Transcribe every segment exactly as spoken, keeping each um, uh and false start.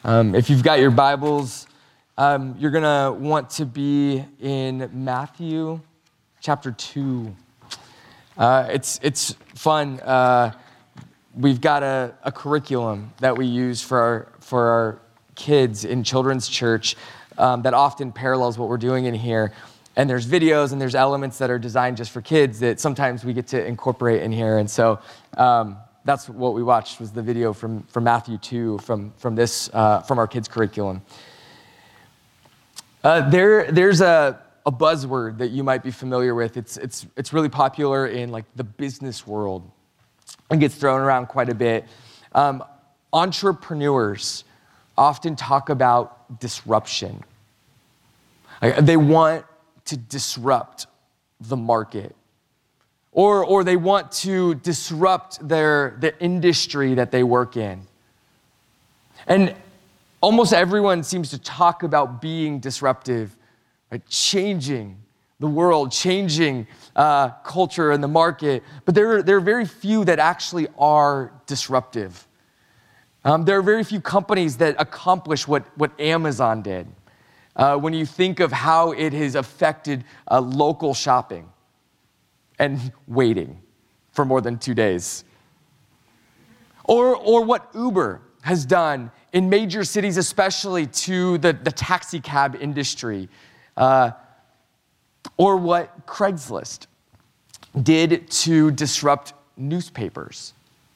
Um, if you've got your Bibles, um, you're going to want to be in Matthew chapter two. Uh, it's it's fun. Uh, we've got a, a curriculum that we use for our, for our kids in children's church um, that often parallels what we're doing in here. And there's videos and there's elements that are designed just for kids that sometimes we get to incorporate in here. And so um, that's what we watched, was the video from, from Matthew two, from, from this, uh, from our kids' curriculum. Uh, there, there's a, a buzzword that you might be familiar with. It's, it's, it's really popular in like the business world. It gets thrown around quite a bit. Um, entrepreneurs often talk about disruption. Like, they want to disrupt the market. Or, or they want to disrupt their, the industry that they work in. And almost everyone seems to talk about being disruptive, right? Changing the world, changing uh, culture and the market. But there, there are very few that actually are disruptive. Um, there are very few companies that accomplish what, what Amazon did. Uh, when you think of how it has affected uh, local shopping and waiting for more than two days. Or, or what Uber has done in major cities, especially to the, the taxi cab industry. Uh, or what Craigslist did to disrupt newspapers.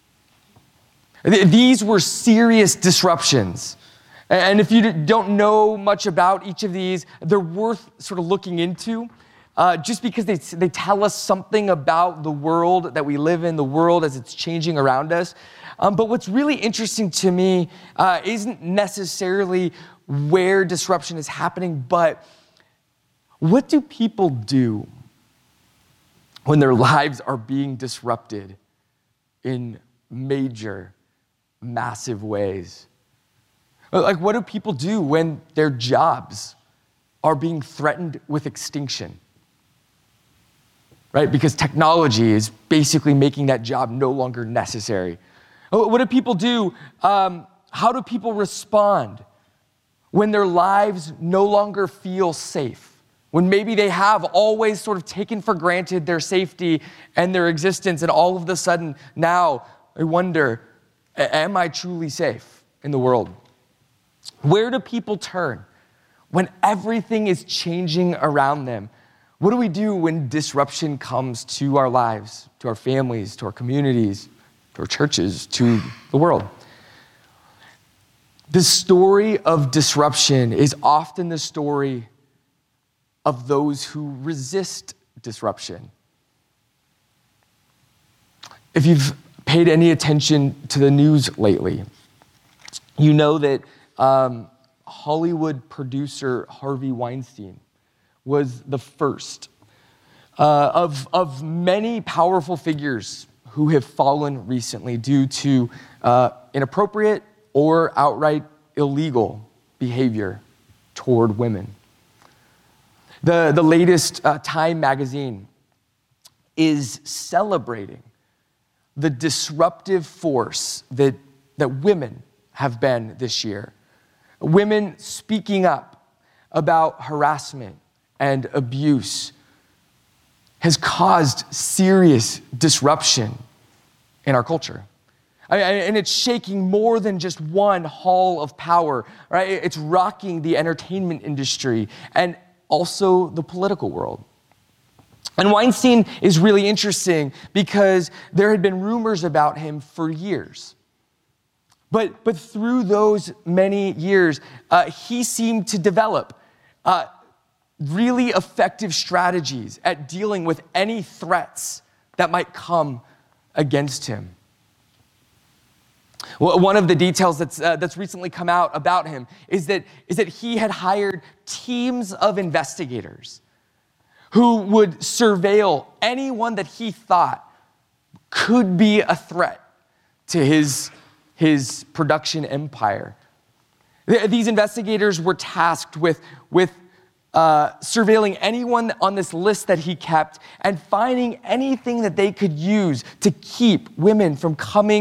These were serious disruptions. And if you don't know much about each of these, they're worth sort of looking into. Uh, just because they, they tell us something about the world that we live in, the world as it's changing around us. Um, but what's really interesting to me uh, isn't necessarily where disruption is happening, but what do people do when their lives are being disrupted in major, massive ways? Like, what do people do when their jobs are being threatened with extinction? Right? Because technology is basically making that job no longer necessary. What do people do? Um, how do people respond when their lives no longer feel safe? When maybe they have always sort of taken for granted their safety and their existence, and all of a sudden now I wonder, am I truly safe in the world? Where do people turn when everything is changing around them? What do we do when disruption comes to our lives, to our families, to our communities, to our churches, to the world? The story of disruption is often the story of those who resist disruption. If you've paid any attention to the news lately, you know that um, Hollywood producer Harvey Weinstein was the first uh, of, of many powerful figures who have fallen recently due to uh, inappropriate or outright illegal behavior toward women. The, the latest uh, Time magazine is celebrating the disruptive force that, that women have been this year. Women speaking up about harassment and abuse has caused serious disruption in our culture. I mean, and it's shaking more than just one hall of power, right? It's rocking the entertainment industry and also the political world. And Weinstein is really interesting because there had been rumors about him for years. But, but through those many years, uh, he seemed to develop uh, really effective strategies at dealing with any threats that might come against him. Well, one of the details that's, uh, that's recently come out about him is that, is that he had hired teams of investigators who would surveil anyone that he thought could be a threat to his, his production empire. These investigators were tasked with, with uh, surveilling anyone on this list that he kept and finding anything that they could use to keep women from coming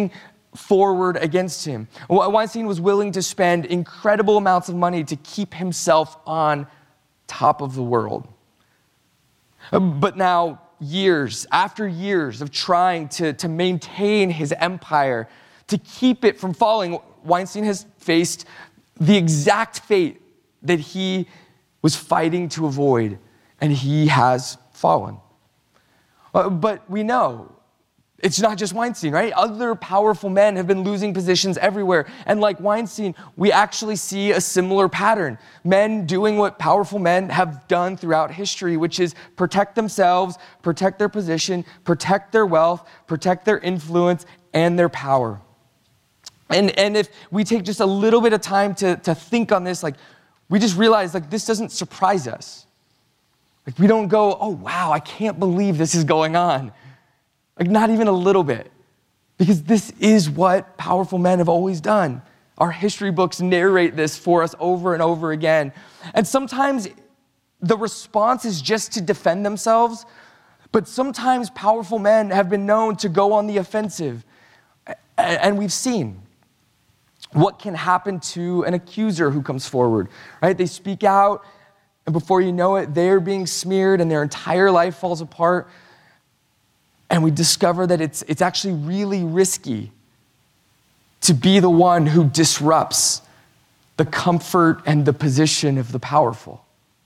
forward against him. Weinstein was willing to spend incredible amounts of money to keep himself on top of the world. But now, years after years of trying to, to maintain his empire, to keep it from falling, Weinstein has faced the exact fate that he was fighting to avoid, and he has fallen. Uh, but we know it's not just Weinstein, right? Other powerful men have been losing positions everywhere. And like Weinstein, we actually see a similar pattern. Men doing what powerful men have done throughout history, which is protect themselves, protect their position, protect their wealth, protect their influence and their power. And, and if we take just a little bit of time to, to think on this, like we just realize like this doesn't surprise us. Like we don't go, oh wow, I can't believe this is going on. Like not even a little bit, because this is what powerful men have always done. Our history books narrate this for us over and over again. And sometimes the response is just to defend themselves, but sometimes powerful men have been known to go on the offensive. And we've seen what can happen to an accuser who comes forward, right? They speak out, and before you know it, they're being smeared and their entire life falls apart. And we discover that it's, it's actually really risky to be the one who disrupts the comfort and the position of the powerful.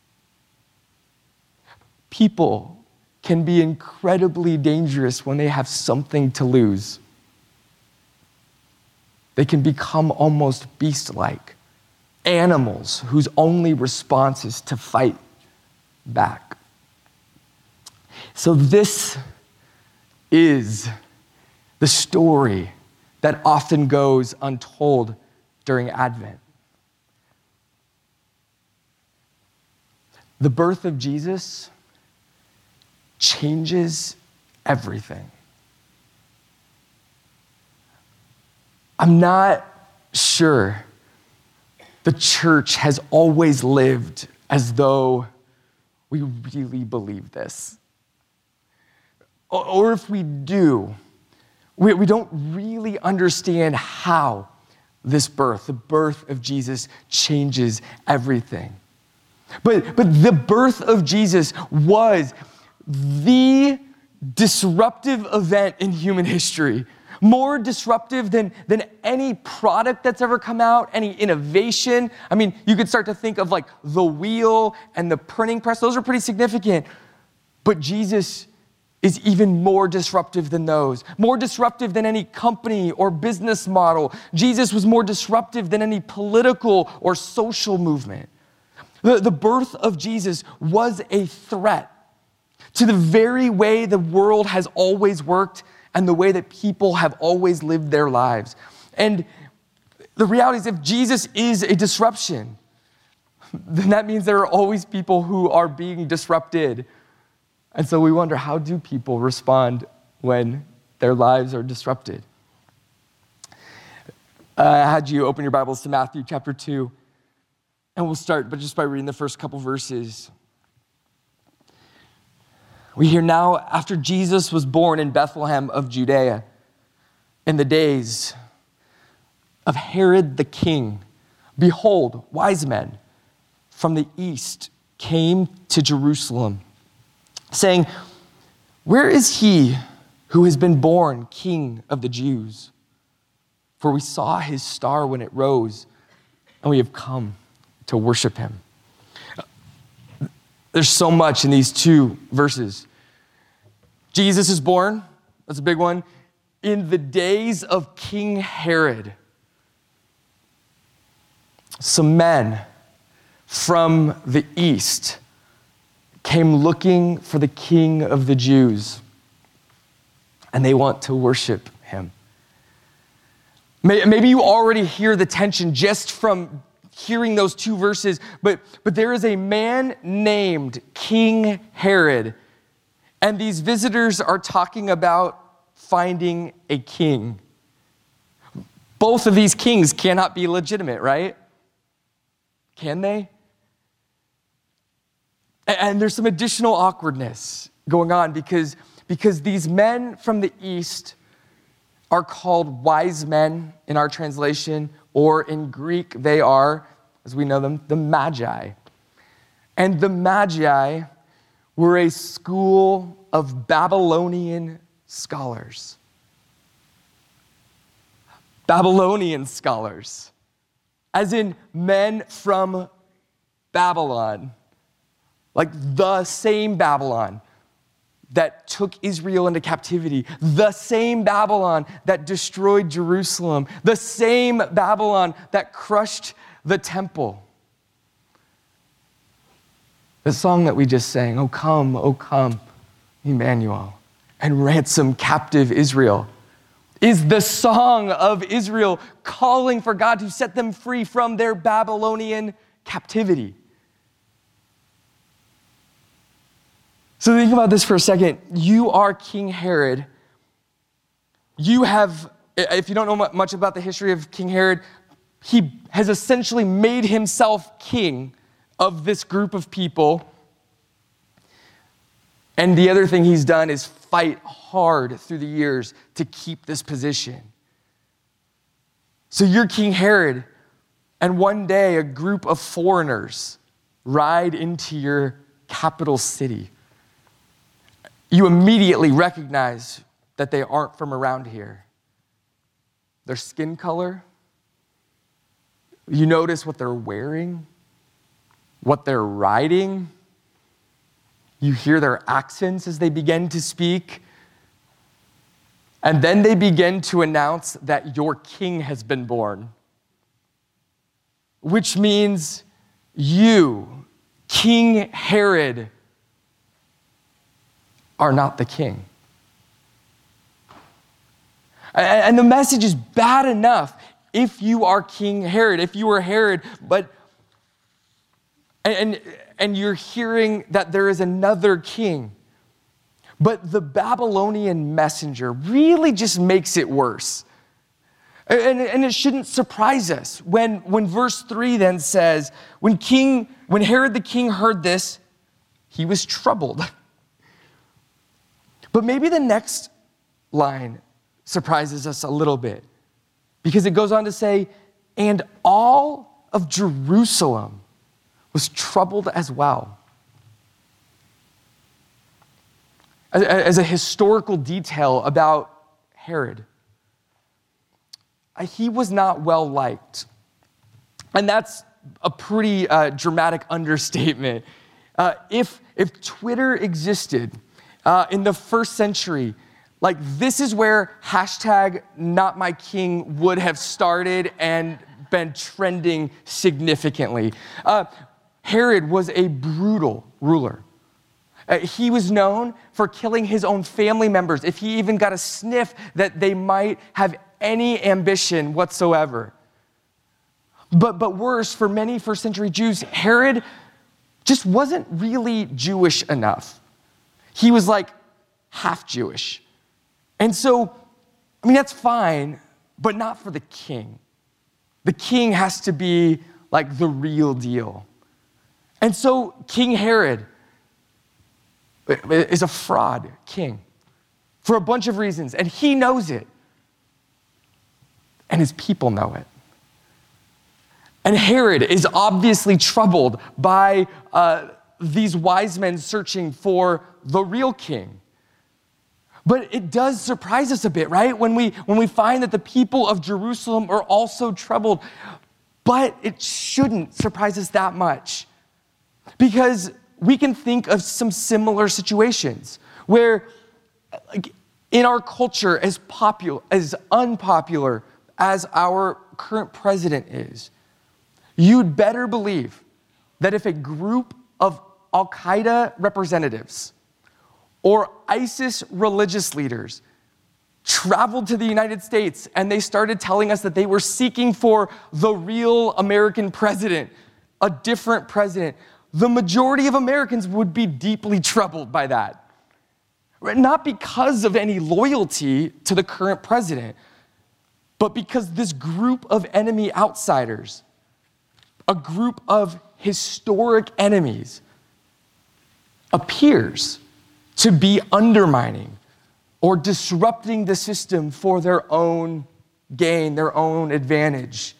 People can be incredibly dangerous when they have something to lose. They can become almost beast-like, animals whose only response is to fight back. So this is the story that often goes untold during Advent. The birth of Jesus changes everything. I'm not sure the church has always lived as though we really believe this. Or if we do, we, we don't really understand how this birth, the birth of Jesus, changes everything. But, but the birth of Jesus was the disruptive event in human history. More disruptive than, than any product that's ever come out, any innovation. I mean, you could start to think of like the wheel and the printing press. Those are pretty significant. But Jesus is even more disruptive than those, more disruptive than any company or business model. Jesus was more disruptive than any political or social movement. The, the birth of Jesus was a threat to the very way the world has always worked and the way that people have always lived their lives. And the reality is, if Jesus is a disruption, then that means there are always people who are being disrupted. And so we wonder, how do people respond when their lives are disrupted? Uh, I had you open your Bibles to Matthew chapter two, and we'll start but just by reading the first couple verses. We hear now, after Jesus was born in Bethlehem of Judea, in the days of Herod the king, behold, wise men from the east came to Jerusalem, saying, where is he who has been born King of the Jews? For we saw his star when it rose, and we have come to worship him. There's so much in these two verses. Jesus is born, that's a big one, in the days of King Herod. Some men from the east came looking for the King of the Jews, and they want to worship him. Maybe you already hear the tension just from hearing those two verses, but, but there is a man named King Herod, and these visitors are talking about finding a king. Both of these kings cannot be legitimate, right? Can they? And there's some additional awkwardness going on because, because these men from the east, are called wise men in our translation, or in Greek, they are, as we know them, the Magi. And the Magi were a school of Babylonian scholars. Babylonian scholars, as in men from Babylon, like the same Babylon that took Israel into captivity, the same Babylon that destroyed Jerusalem, the same Babylon that crushed the temple. The song that we just sang, "O come, O come, Emmanuel, and ransom captive Israel," is the song of Israel calling for God to set them free from their Babylonian captivity. So think about this for a second. You are King Herod. You have, if you don't know much about the history of King Herod, he has essentially made himself king of this group of people. And the other thing he's done is fight hard through the years to keep this position. So you're King Herod, and one day a group of foreigners ride into your capital city. You immediately recognize that they aren't from around here. Their skin color, you notice what they're wearing, what they're riding. You hear their accents as they begin to speak. And then they begin to announce that your king has been born, which means you, King Herod, are not the king. And the message is bad enough if you are King Herod, if you are Herod, but and and you're hearing that there is another king. But the Babylonian messenger really just makes it worse. And, and it shouldn't surprise us when, when verse three then says, when King, when Herod the king heard this, he was troubled. But maybe the next line surprises us a little bit, because it goes on to say, and all of Jerusalem was troubled as well. As, as a historical detail about Herod, he was not well liked. And that's a pretty uh, dramatic understatement. Uh, if, if Twitter existed uh, in the first century, like this is where hashtag not my king would have started and been trending significantly. Uh, Herod was a brutal ruler. Uh, he was known for killing his own family members if he even got a sniff that they might have any ambition whatsoever. But, but worse, for many first century Jews, Herod just wasn't really Jewish enough. He was like half Jewish. And so, I mean, that's fine, but not for the king. The king has to be like the real deal. And so King Herod is a fraud king for a bunch of reasons, and he knows it. And his people know it. And Herod is obviously troubled by uh, these wise men searching for the real king. But it does surprise us a bit, right? When we, when we find that the people of Jerusalem are also troubled. But it shouldn't surprise us that much, because we can think of some similar situations where, like, in our culture, as popular, as unpopular as our current president is, you'd better believe that if a group of Al-Qaeda representatives or ISIS religious leaders traveled to the United States and they started telling us that they were seeking for the real American president, a different president, the majority of Americans would be deeply troubled by that. Not because of any loyalty to the current president, but because this group of enemy outsiders, a group of historic enemies, appears to be undermining or disrupting the system for their own gain, their own advantage.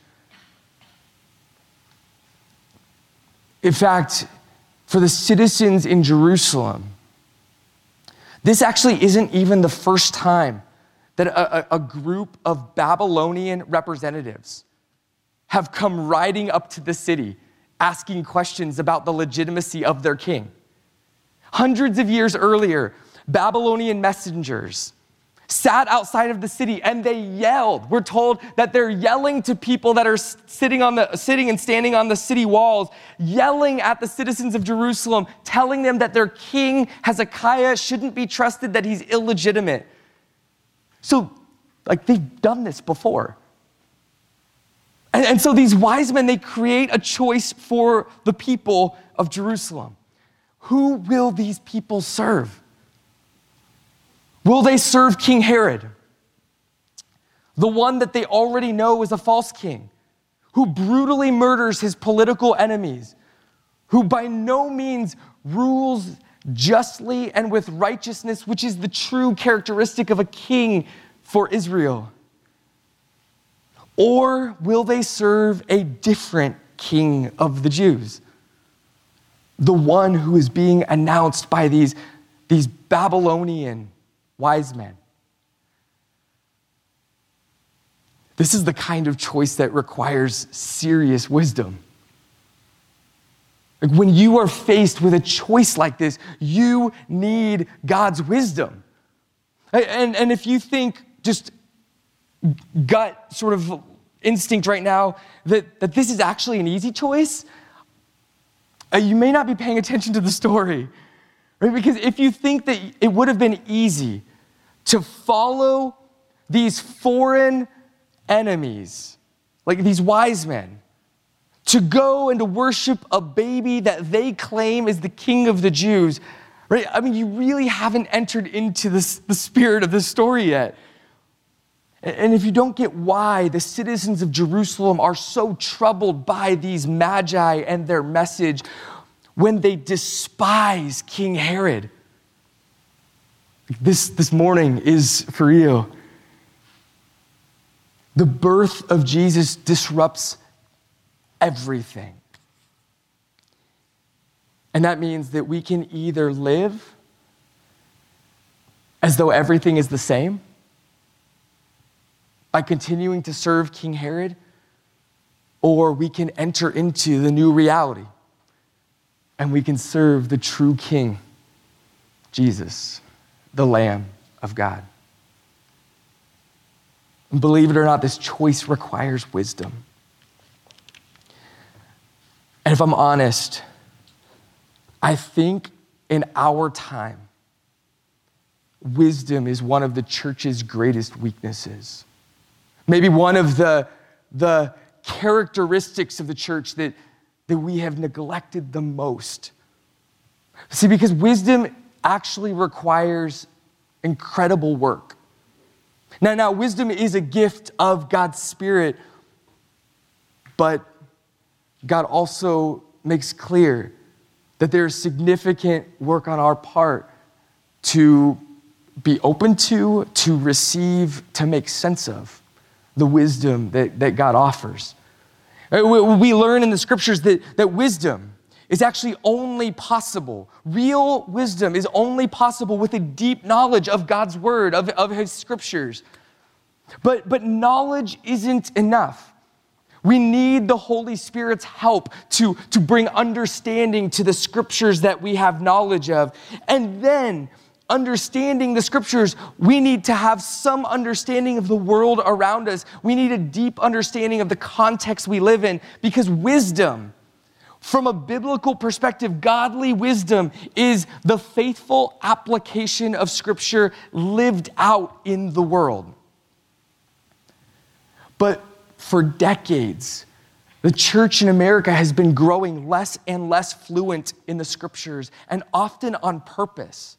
In fact, for the citizens in Jerusalem, this actually isn't even the first time that a, a group of Babylonian representatives have come riding up to the city asking questions about the legitimacy of their king. Hundreds of years earlier, Babylonian messengers sat outside of the city and they yelled. We're told that they're yelling to people that are sitting on the sitting and standing on the city walls, yelling at the citizens of Jerusalem, telling them that their king Hezekiah shouldn't be trusted, that he's illegitimate. So, like, they've done this before. And, and so these wise men, they create a choice for the people of Jerusalem. Who will these people serve? Will they serve King Herod, the one that they already know is a false king, who brutally murders his political enemies, who by no means rules justly and with righteousness, which is the true characteristic of a king for Israel? Or will they serve a different king of the Jews, the one who is being announced by these, these Babylonian wise men? This is the kind of choice that requires serious wisdom. Like, when you are faced with a choice like this, you need God's wisdom. And, and if you think just gut sort of instinct right now that, that this is actually an easy choice, uh, you may not be paying attention to the story. Right? Because if you think that it would have been easy to follow these foreign enemies, like these wise men, to go and to worship a baby that they claim is the king of the Jews, right? I mean, you really haven't entered into this, the spirit of this story yet. And if you don't get why the citizens of Jerusalem are so troubled by these magi and their message, when they despise King Herod, this, this morning is for you. The birth of Jesus disrupts everything. And that means that we can either live as though everything is the same by continuing to serve King Herod, or we can enter into the new reality and we can serve the true King, Jesus, the Lamb of God. And believe it or not, this choice requires wisdom. And if I'm honest, I think in our time, wisdom is one of the church's greatest weaknesses. Maybe one of the, the characteristics of the church that, that we have neglected the most. See, because wisdom actually requires incredible work. Now, now, wisdom is a gift of God's Spirit, but God also makes clear that there's significant work on our part to be open to, to receive, to make sense of the wisdom that, that God offers. We learn in the scriptures that, that wisdom is actually only possible. Real wisdom is only possible with a deep knowledge of God's word, of, of his scriptures. But, but knowledge isn't enough. We need the Holy Spirit's help to, to bring understanding to the scriptures that we have knowledge of. And then, understanding the scriptures, we need to have some understanding of the world around us. We need a deep understanding of the context we live in, because wisdom, from a biblical perspective, godly wisdom is the faithful application of scripture lived out in the world. But for decades, the church in America has been growing less and less fluent in the scriptures, and often on purpose.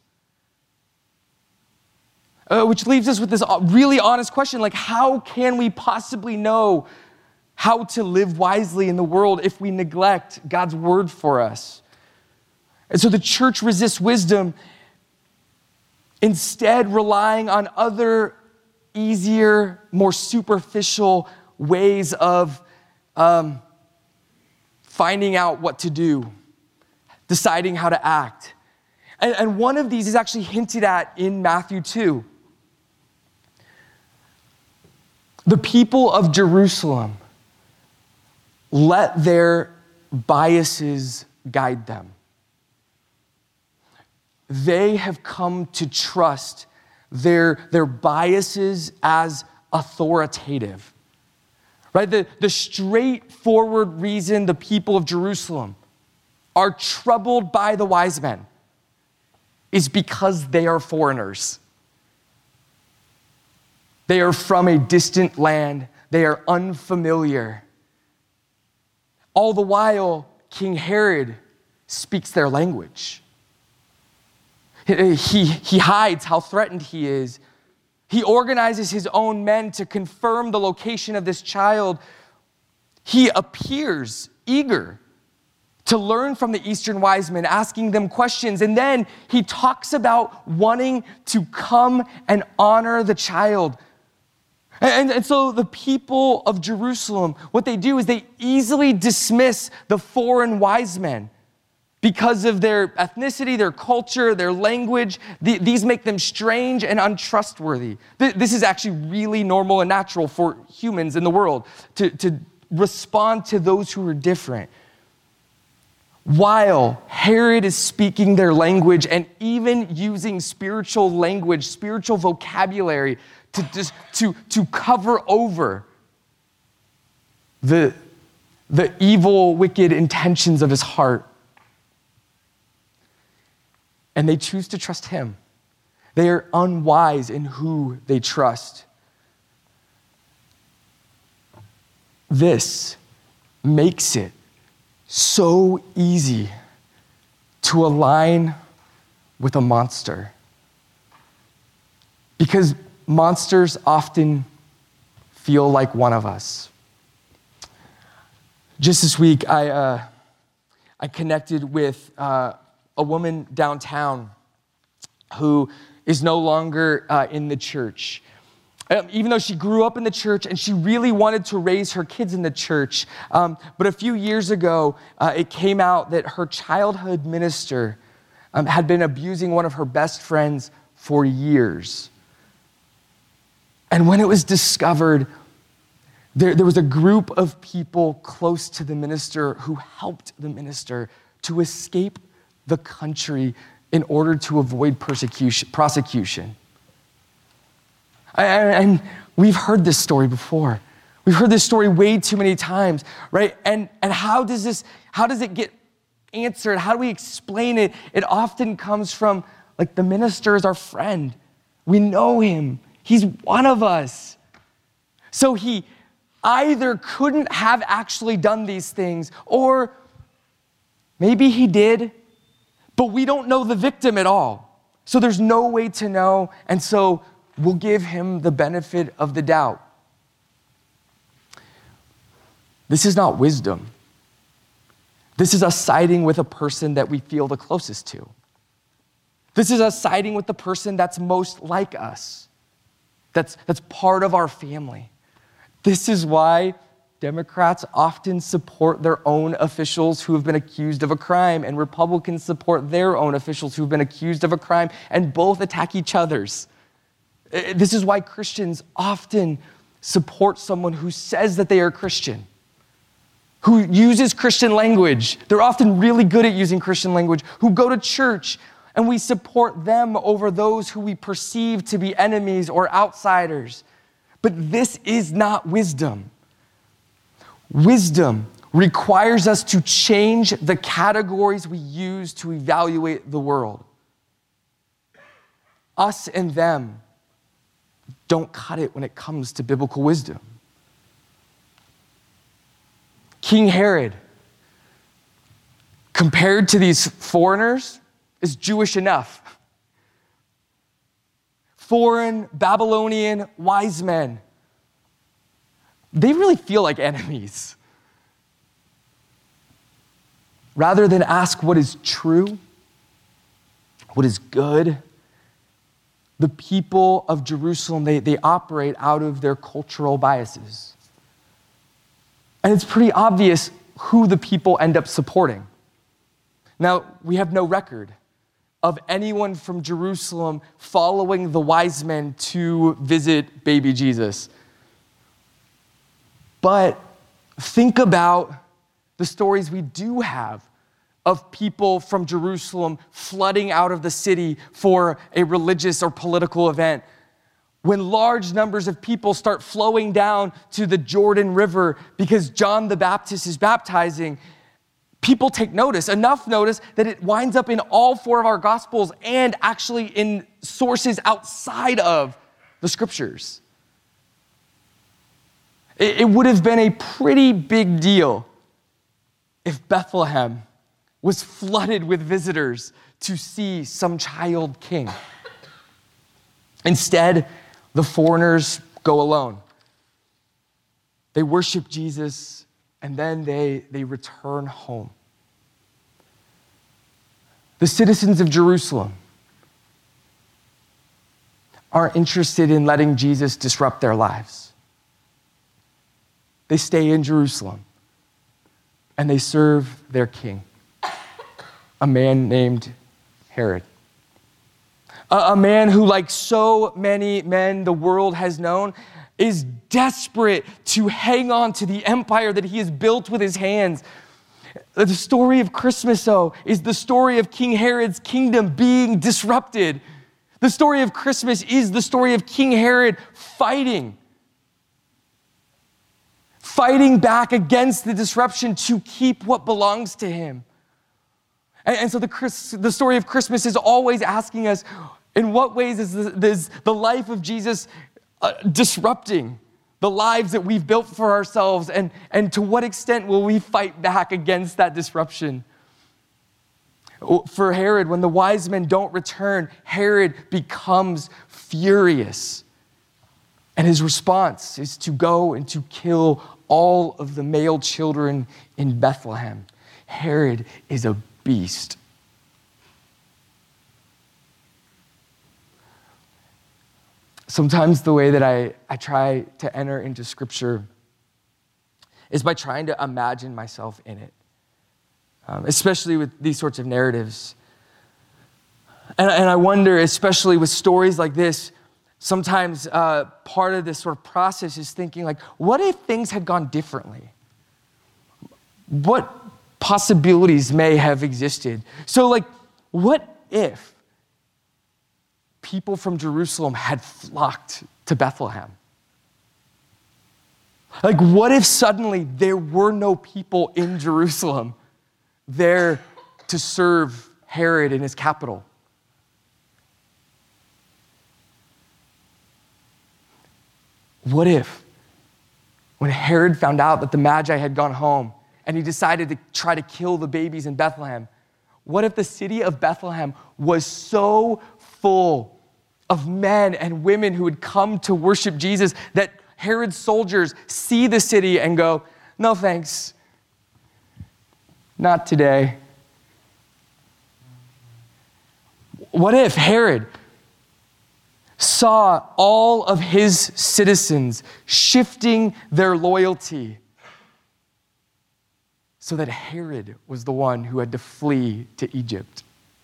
Uh, which leaves us with this really honest question, like, how can we possibly know how to live wisely in the world if we neglect God's word for us? And so the church resists wisdom instead relying on other easier, more superficial ways of um, finding out what to do, deciding how to act. And, and one of these is actually hinted at in Matthew two. The people of Jerusalem let their biases guide them. They have come to trust their, their biases as authoritative. Right? The, the straightforward reason the people of Jerusalem are troubled by the wise men is because they are foreigners. They are from a distant land. They are unfamiliar. All the while, King Herod speaks their language. He, he hides how threatened he is. He organizes his own men to confirm the location of this child. He appears eager to learn from the Eastern wise men, asking them questions. And then he talks about wanting to come and honor the child. And, and so the people of Jerusalem, what they do is they easily dismiss the foreign wise men because of their ethnicity, their culture, their language. The, these make them strange and untrustworthy. Th- this is actually really normal and natural for humans in the world to, to respond to those who are different. While Herod is speaking their language and even using spiritual language, spiritual vocabulary to, just, to, to cover over the, the evil, wicked intentions of his heart. And they choose to trust him. They are unwise in who they trust. This makes it so easy to align with a monster. Because monsters often feel like one of us. Just this week, I, uh, I connected with uh, a woman downtown who is no longer uh, in the church. Um, even though she grew up in the church and she really wanted to raise her kids in the church. Um, but a few years ago, uh, it came out that her childhood minister um, had been abusing one of her best friends for years. And when it was discovered, there, there was a group of people close to the minister who helped the minister to escape the country in order to avoid persecution, prosecution. And we've heard this story before. We've heard this story way too many times, right? And, and how does this, how does it get answered? How do we explain it? It often comes from, like, the minister is our friend. We know him. He's one of us. So he either couldn't have actually done these things, or maybe he did, but we don't know the victim at all. So there's no way to know, and so we'll give him the benefit of the doubt. This is not wisdom. This is us siding with a person that we feel the closest to. This is us siding with the person that's most like us, that's, that's part of our family. This is why Democrats often support their own officials who have been accused of a crime, and Republicans support their own officials who have been accused of a crime, and both attack each other's. This is why Christians often support someone who says that they are Christian, who uses Christian language. They're often really good at using Christian language, who go to church, and we support them over those who we perceive to be enemies or outsiders. But this is not wisdom. Wisdom requires us to change the categories we use to evaluate the world. Us and them don't cut it when it comes to biblical wisdom. King Herod, compared to these foreigners, is Jewish enough. Foreign, Babylonian wise men, they really feel like enemies. Rather than ask what is true, what is good, the people of Jerusalem, they, they operate out of their cultural biases. And it's pretty obvious who the people end up supporting. Now, we have no record of anyone from Jerusalem following the wise men to visit baby Jesus. But think about the stories we do have of people from Jerusalem flooding out of the city for a religious or political event. When large numbers of people start flowing down to the Jordan River because John the Baptist is baptizing, people take notice, enough notice that it winds up in all four of our Gospels and actually in sources outside of the Scriptures. It, it would have been a pretty big deal if Bethlehem was flooded with visitors to see some child king. Instead, the foreigners go alone. They worship Jesus, and then they, they return home. The citizens of Jerusalem aren't interested in letting Jesus disrupt their lives. They stay in Jerusalem, and they serve their king, a man named Herod. A, a man who, like so many men the world has known, is desperate to hang on to the empire that he has built with his hands. The story of Christmas, though, is the story of King Herod's kingdom being disrupted. The story of Christmas is the story of King Herod fighting. Fighting back against the disruption to keep what belongs to him. And, and so the, Chris, the story of Christmas is always asking us, in what ways is the, is the life of Jesus uh, disrupting the lives that we've built for ourselves, and, and to what extent will we fight back against that disruption? For Herod, when the wise men don't return, Herod becomes furious. And his response is to go and to kill all of the male children in Bethlehem. Herod is a beast. Sometimes the way that I, I try to enter into Scripture is by trying to imagine myself in it, um, especially with these sorts of narratives. And, and I wonder, especially with stories like this, sometimes uh, part of this sort of process is thinking like, what if things had gone differently? What possibilities may have existed? So like, what if people from Jerusalem had flocked to Bethlehem? Like, what if suddenly there were no people in Jerusalem there to serve Herod in his capital? What if, when Herod found out that the Magi had gone home and he decided to try to kill the babies in Bethlehem, what if the city of Bethlehem was so full of men and women who had come to worship Jesus that Herod's soldiers see the city and go, no thanks, not today? What if Herod saw all of his citizens shifting their loyalty so that Herod was the one who had to flee to Egypt?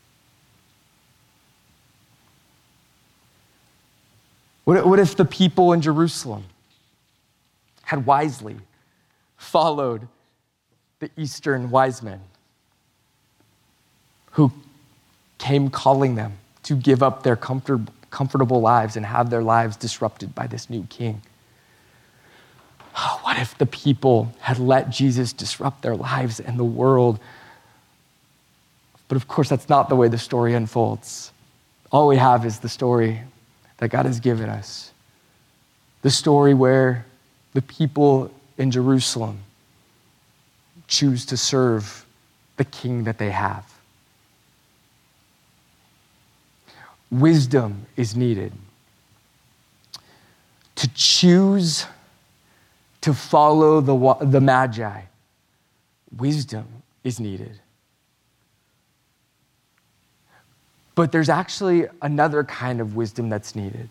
What, what if the people in Jerusalem had wisely followed the Eastern wise men who came calling them to give up their comfort, comfortable lives and have their lives disrupted by this new king? What if the people had let Jesus disrupt their lives and the world? But of course, that's not the way the story unfolds. All we have is the story that God has given us. The story where the people in Jerusalem choose to serve the king that they have. Wisdom is needed to choose to follow the, the Magi. Wisdom is needed. But there's actually another kind of wisdom that's needed.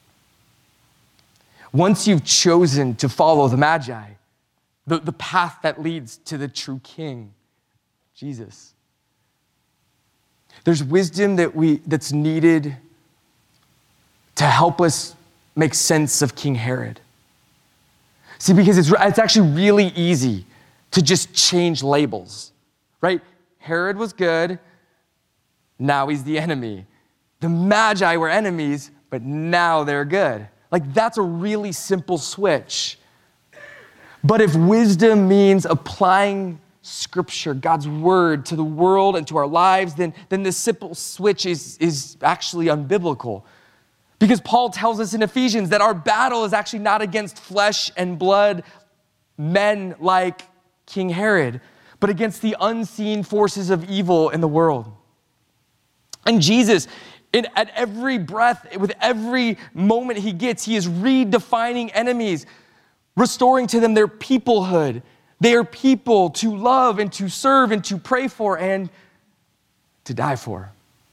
Once you've chosen to follow the Magi, the, the path that leads to the true King, Jesus, there's wisdom that we that's needed to help us make sense of King Herod. See, because it's, it's actually really easy to just change labels, right? Herod was good, now he's the enemy. The Magi were enemies, but now they're good. Like, that's a really simple switch. But if wisdom means applying Scripture, God's word, to the world and to our lives, then, then this simple switch is, is actually unbiblical. Because Paul tells us in Ephesians that our battle is actually not against flesh and blood, men like King Herod, but against the unseen forces of evil in the world. And Jesus, in, at every breath, with every moment he gets, he is redefining enemies, restoring to them their peoplehood. They are people to love and to serve and to pray for and to die for.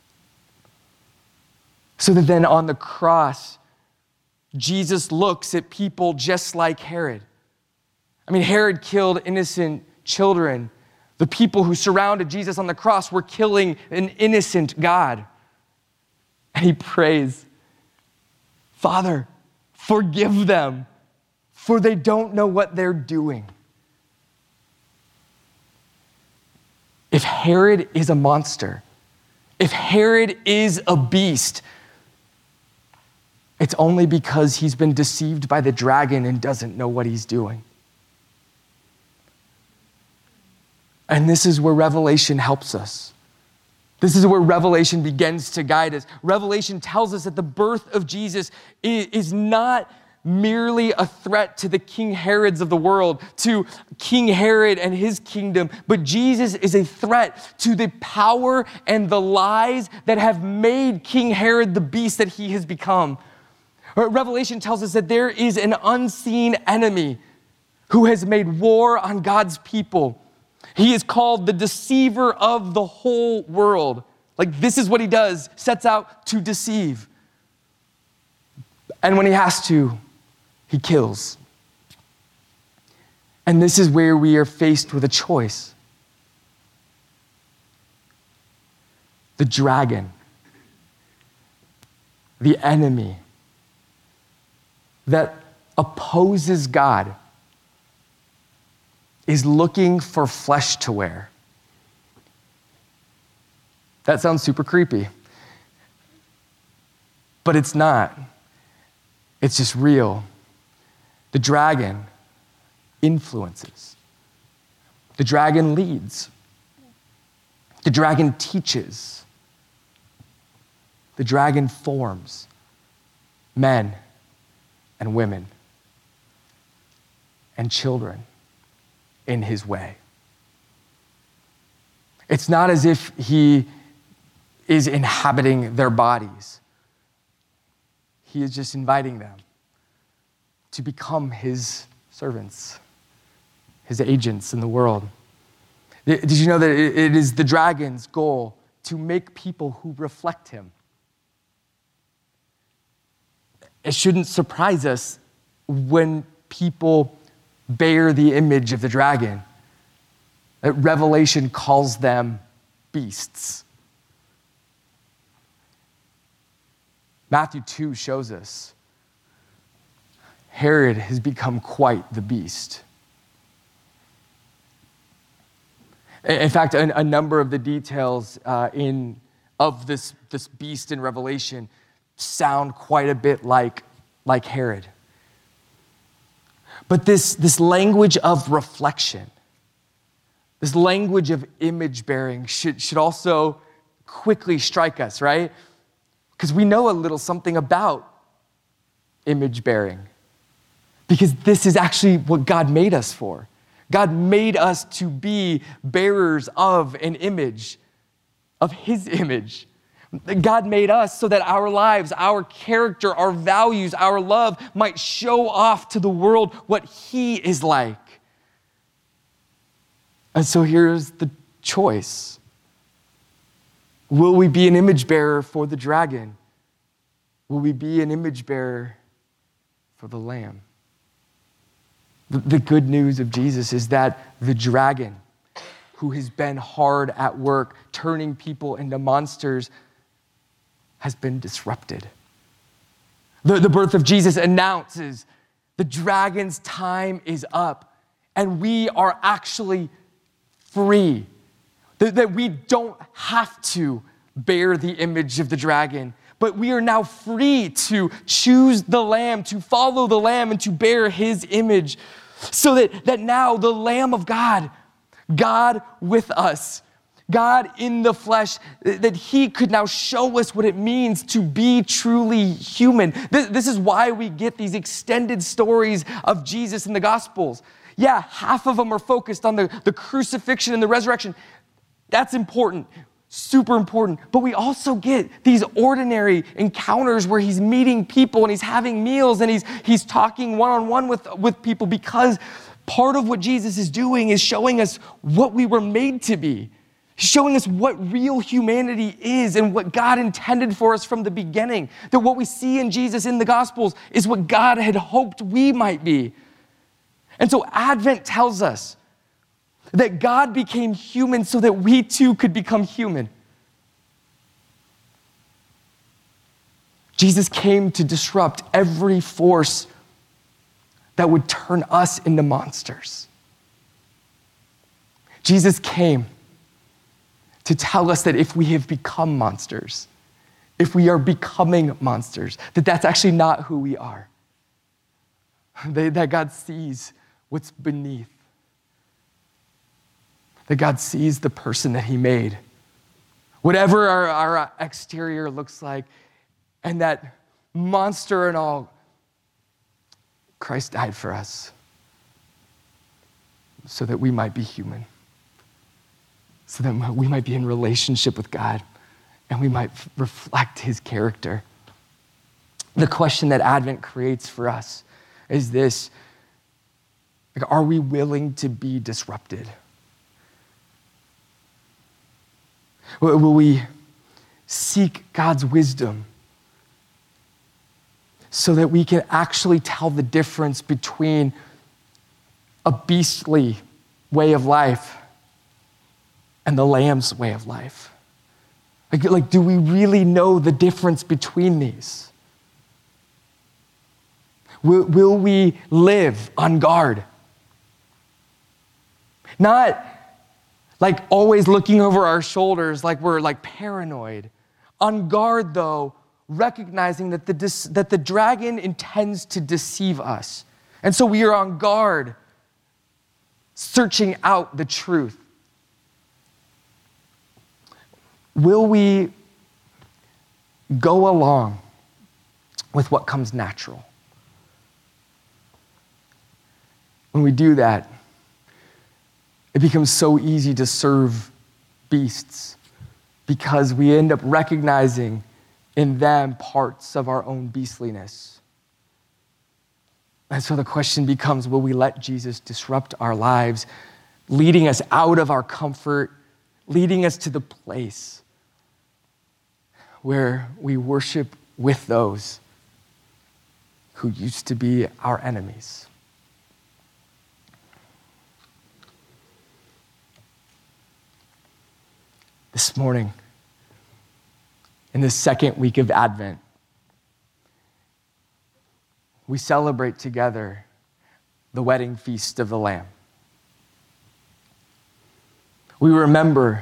So that then on the cross, Jesus looks at people just like Herod. I mean, Herod killed innocent children. The people who surrounded Jesus on the cross were killing an innocent God. And he prays, Father, forgive them, for they don't know what they're doing. If Herod is a monster, if Herod is a beast, it's only because he's been deceived by the dragon and doesn't know what he's doing. And this is where Revelation helps us. This is where Revelation begins to guide us. Revelation tells us that the birth of Jesus is not merely a threat to the King Herods of the world, to King Herod and his kingdom, but Jesus is a threat to the power and the lies that have made King Herod the beast that he has become. Revelation tells us that there is an unseen enemy who has made war on God's people. He is called the deceiver of the whole world. Like, this is what he does, sets out to deceive. And when he has to, he kills. And this is where we are faced with a choice. The dragon, the enemy that opposes God, is looking for flesh to wear. That sounds super creepy, but it's not. It's just real. The dragon influences. The dragon leads. The dragon teaches. The dragon forms men and women and children in his way. It's not as if he is inhabiting their bodies. He is just inviting them to become his servants, his agents in the world. Did you know that it is the dragon's goal to make people who reflect him? It shouldn't surprise us when people bear the image of the dragon. That Revelation calls them beasts. Matthew two shows us Herod has become quite the beast. In fact, a, a number of the details uh, in of this, this beast in Revelation sound quite a bit like, like Herod. But this, this language of reflection, this language of image bearing should, should also quickly strike us, right? Because we know a little something about image bearing. Because this is actually what God made us for. God made us to be bearers of an image, of his image. God made us so that our lives, our character, our values, our love might show off to the world what he is like. And so here's the choice. Will we be an image bearer for the dragon? Will we be an image bearer for the Lamb? The, the good news of Jesus is that the dragon, who has been hard at work, turning people into monsters, has been disrupted. The, the birth of Jesus announces the dragon's time is up, and we are actually free. That, that we don't have to bear the image of the dragon, but we are now free to choose the Lamb, to follow the Lamb, and to bear his image. So that, that now the Lamb of God, God with us, God in the flesh, that he could now show us what it means to be truly human. This, this is why we get these extended stories of Jesus in the Gospels. Yeah, half of them are focused on the, the crucifixion and the resurrection. That's important, super important. But we also get these ordinary encounters where he's meeting people and he's having meals and he's, he's talking one-on-one with, with people, because part of what Jesus is doing is showing us what we were made to be. He's showing us what real humanity is and what God intended for us from the beginning. That what we see in Jesus in the Gospels is what God had hoped we might be. And so Advent tells us that God became human so that we too could become human. Jesus came to disrupt every force that would turn us into monsters. Jesus came to tell us that if we have become monsters, if we are becoming monsters, that that's actually not who we are. That God sees what's beneath. That God sees the person that he made. Whatever our, our exterior looks like, and that monster and all, Christ died for us so that we might be human, so that we might be in relationship with God and we might reflect his character. The question that Advent creates for us is this: like, are we willing to be disrupted? Will we seek God's wisdom so that we can actually tell the difference between a beastly way of life and the Lamb's way of life? Like, like, do we really know the difference between these? Will, will we live on guard? Not like always looking over our shoulders like we're like paranoid. On guard, though, recognizing that the, that the dragon intends to deceive us. And so we are on guard, searching out the truth. Will we go along with what comes natural? When we do that, it becomes so easy to serve beasts because we end up recognizing in them parts of our own beastliness. And so the question becomes, will we let Jesus disrupt our lives, leading us out of our comfort, leading us to the place where we worship with those who used to be our enemies? This morning, in the second week of Advent, we celebrate together the wedding feast of the Lamb. We remember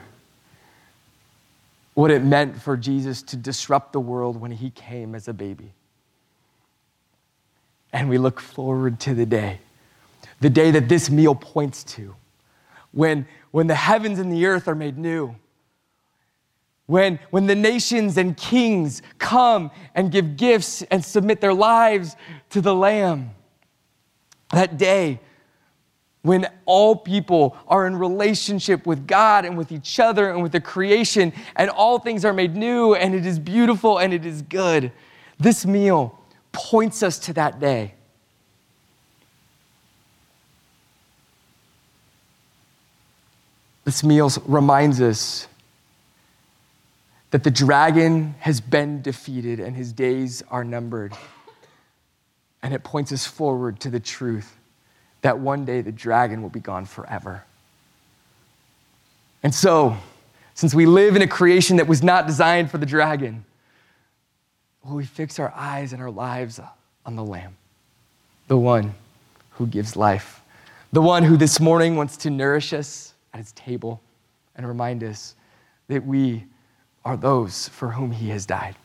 what it meant for Jesus to disrupt the world when he came as a baby. And we look forward to the day, the day that this meal points to, when, when the heavens and the earth are made new, When, when the nations and kings come and give gifts and submit their lives to the Lamb. That day when all people are in relationship with God and with each other and with the creation, and all things are made new, and it is beautiful and it is good. This meal points us to that day. This meal reminds us that the dragon has been defeated and his days are numbered. And it points us forward to the truth that one day the dragon will be gone forever. And so, since we live in a creation that was not designed for the dragon, will we fix our eyes and our lives on the Lamb, the one who gives life, the one who this morning wants to nourish us at his table and remind us that we are those for whom he has died.